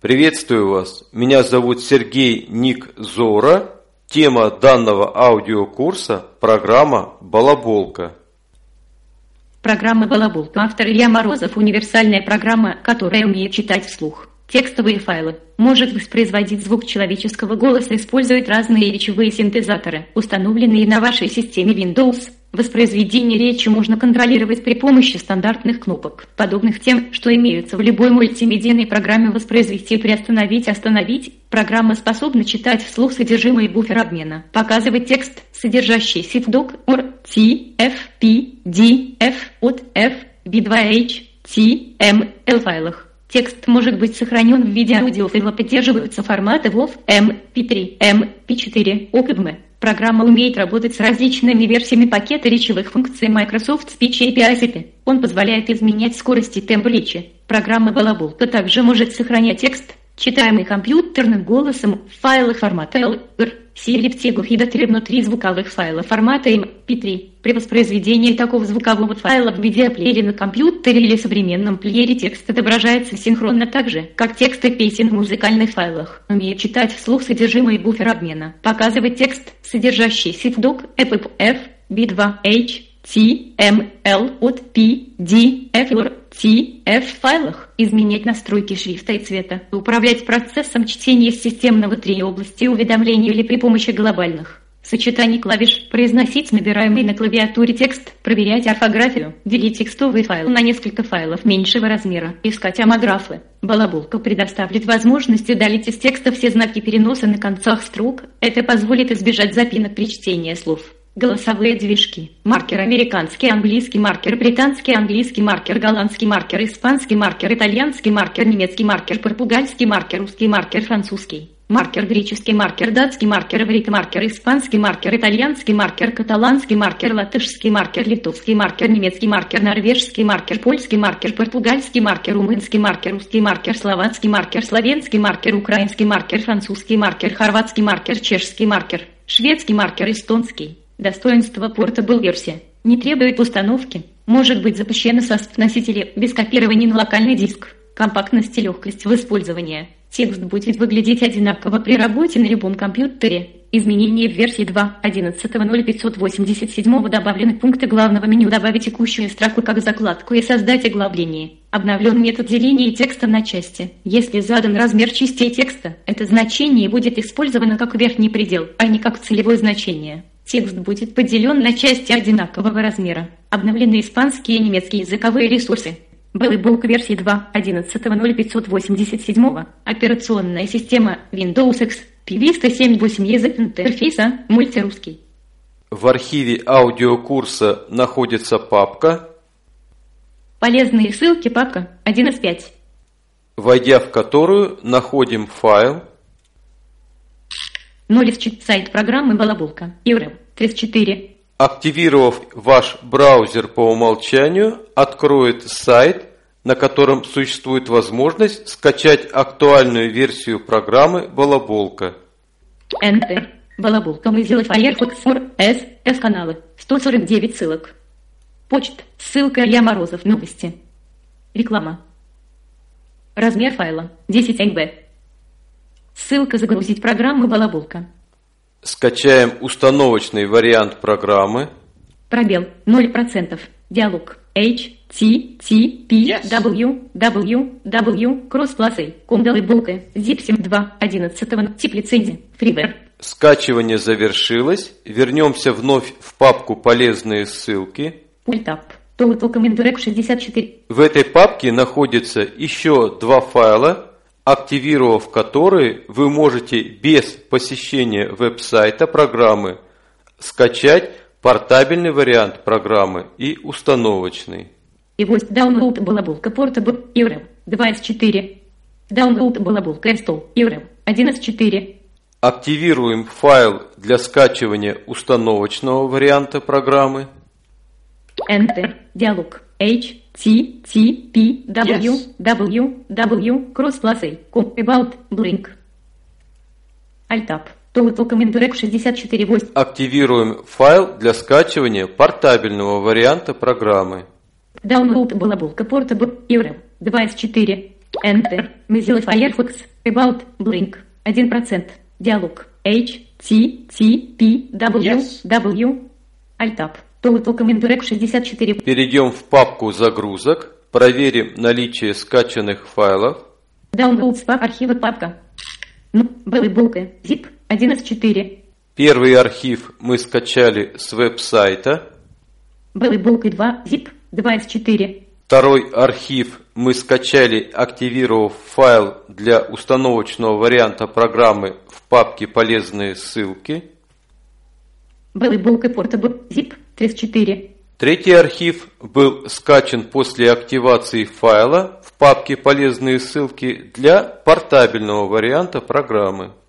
Приветствую вас. Меня зовут Сергей Ник Зора. Тема данного аудиокурса – программа «Балаболка». Программа «Балаболка». Автор Илья Морозов. Универсальная программа, которая умеет читать вслух текстовые файлы, может воспроизводить звук человеческого голоса, использует разные речевые синтезаторы, установленные на вашей системе Windows. Воспроизведение речи можно контролировать при помощи стандартных кнопок, подобных тем, что имеются в любой мультимедийной программе. Воспроизвести, приостановить, остановить. Программа способна читать вслух содержимое буфера обмена, показывать текст, содержащийся в doc, or, t, f, p, d, f, от, f, b2h, t, ml файлах. Текст может быть сохранен в виде аудиофайла, поддерживаются форматы WAV, MP3, MP4, OGM. Программа умеет работать с различными версиями пакета речевых функций Microsoft Speech API. Он позволяет изменять скорость и темп речи. Программа Балаболка также может сохранять текст, читаемый компьютерным голосом, в файлах формата LR, CLFTGOF и DATRI внутри звуковых файлов формата MP3. При воспроизведении такого звукового файла в видеоплеере на компьютере или современном плеере текст отображается синхронно так же, как тексты песен в музыкальных файлах. Умеет читать вслух содержимое буфера обмена, показывать текст, содержащийся в doc, f, b2h, t, ml, от, p, d, f, t, f файлах, изменять настройки шрифта и цвета, управлять процессом чтения из системного трио области уведомлений или при помощи глобальных сочетаний клавиш, произносить набираемый на клавиатуре текст, проверять орфографию, делить текстовый файл на несколько файлов меньшего размера, искать амографы. Балаболка предоставит возможность удалить из текста все знаки переноса на концах строк. Это позволит избежать запинок при чтении слов. Голосовые движки. Маркер американский, английский маркер, британский, английский маркер, голландский маркер, испанский маркер, итальянский маркер, немецкий маркер, португальский маркер, русский маркер, французский маркер, греческий маркер, датский маркер, иврит маркер, испанский маркер, итальянский маркер, каталанский маркер, латышский маркер, литовский маркер, немецкий маркер, норвежский маркер, польский маркер, португальский маркер, румынский маркер, русский маркер, словацкий маркер, словенский маркер, украинский маркер, французский маркер, хорватский маркер, чешский маркер, шведский маркер, эстонский. Достоинство Portable версия. Не требует установки. Может быть запущена со носителя без копирования на локальный диск. Компактность и легкость в использовании. Текст будет выглядеть одинаково при работе на любом компьютере. Изменения в версии 2.11.0587 добавлены пункты главного меню. Добавить текущую строку как закладку и создать оглавление. Обновлен метод деления текста на части. Если задан размер частей текста, это значение будет использовано как верхний предел, а не как целевое значение. Текст будет поделен на части одинакового размера. Обновлены испанские и немецкие языковые ресурсы. Балаболка версии 2.11.0587. Операционная система Windows XP Vista 7.8. Язык интерфейса мультирусский. В архиве аудиокурса находится папка. Полезные ссылки папка 1 из 5. Войдя в которую, находим файл. 0 из 4. Сайт программы Балаболка. URL 34. Активировав ваш браузер по умолчанию, откроет сайт, на котором существует возможность скачать актуальную версию программы Балаболка. Enter. Балаболка. Mozilla Firefox S каналы. 149 ссылок. Почта. Ссылка Илья Морозов. Новости. Реклама. Размер файла 10 MB. Ссылка «Загрузить программу Балаболка». Скачаем установочный вариант программы. Пробел 0%. Диалог. http www.crossplay.com Балаболка. Zip 2.11. Тип лицензии. Freeware. Скачивание завершилось. Вернемся вновь в папку «Полезные ссылки». Alt-Tab. Total Command Direct 64. В этой папке находится еще два файла, активировав которые вы можете без посещения веб-сайта программы скачать портабельный вариант программы и установочный. И вот Download Балаболка Portable URL 2 из 4. Download Балаболка Install URL 1 из 4. Активируем файл для скачивания установочного варианта программы. Enter. Диалог. http www.crossplay.com About Blink. Alt-Tab. Total Command Direct 64 8. Активируем файл для скачивания портабельного варианта программы. Download Балаболка Portable URL 2 из 4. Enter. Mozilla Firefox About Blink 1%. Диалог. HTTP W Alt-Tab. Total Command Direct 64. Перейдем в папку загрузок, проверим наличие скачанных файлов. Downloads архива папка. Белый булка. Zip 1С4. Первый архив мы скачали с веб-сайта. Белый булка 2 Zip 2С4. Второй архив мы скачали, активировав файл для установочного варианта программы в папке «Полезные ссылки». Белый булка Portable Zip 3С4. Третий архив был скачан после активации файла в папке «Полезные ссылки» для портабельного варианта программы.